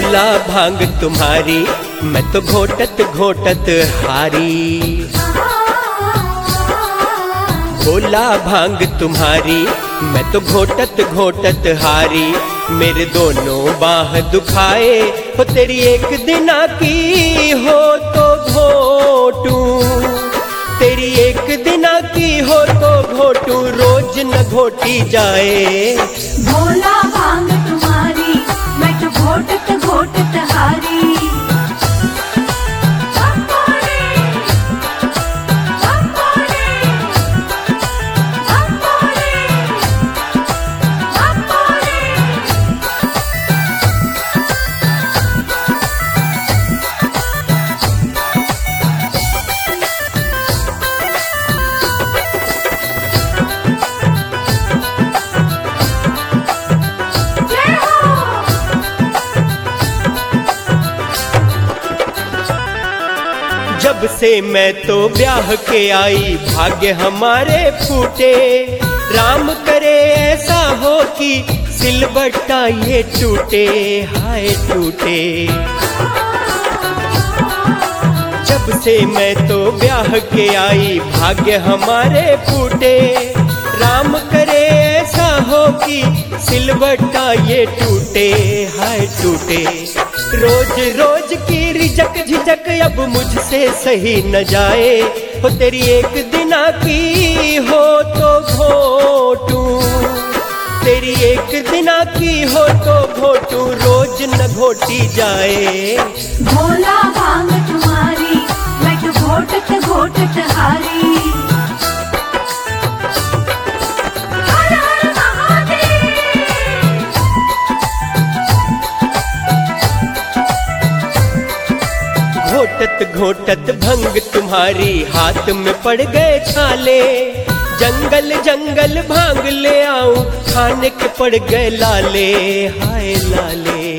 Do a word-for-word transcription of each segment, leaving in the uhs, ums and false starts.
भोला भांग तुम्हारी मैं तो घोटत घोटत हारी। भोला भांग तुम्हारी मैं तो घोटत घोटत हारी। मेरे दोनों बाह दुखाए हो तेरी एक दिना की हो तो घोटूं। तेरी एक दिना की हो तो घोटूं रोज न घोटी जाए। भोला भांग तुम्हारी मैं तो घोटत घोटत हारी। जब से मैं तो ब्याह के आई भाग्य हमारे फूटे। राम करे ऐसा हो कि सिलबट्टा ये टूटे हाय टूटे। जब से मैं तो ब्याह के आई भाग्य हमारे फूटे। राम करे ऐसा हो कि सिलबट्टा ये टूटे हाय टूटे। रोज रोज की रिजक झिझक अब मुझसे सही न जाए। हो तेरी एक दिना की हो तो घोटूं। तेरी एक दिना की हो तो घोटूं रोज न घोटी जाए। भोला भांग तुम्हारी मैं तो घोटत घोटत हारी। घोटत घोटत भंग तुम्हारी हाथ में पड़ गए छाले। जंगल जंगल भांग ले आऊं खाने के पड़ गए लाले हाय लाले।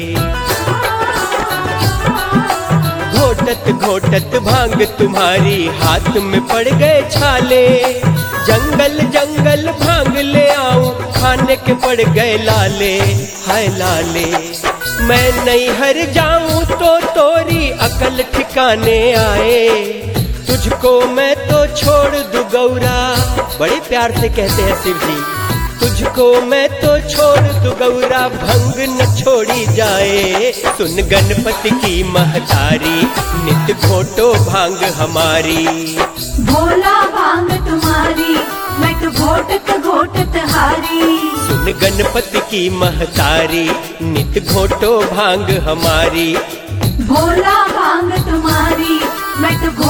घोटत घोटत भांग तुम्हारी हाथ में पड़ गए छाले। जंगल जंगल भांग ले आऊं खाने के पड़ गए लाले हाय लाले। मैं नहीं हर जाऊं तो तोरी अकल ठिकाने आए। तुझको मैं तो छोड़ दूं गौरा बड़े प्यार से कहते हैं शिव जी। तुझको मैं तो छोड़ दूं गौरा भंग न छोड़ी जाए। सुन गणपति की महतारी नित घोटो भांग हमारी। भोला भांग तुम्हारी मैं तो घोटत घोटत हारी। सुन गणपति की महतारी नित घोटो भांग हमारी। भोला भांग तुम्हारी मैं तो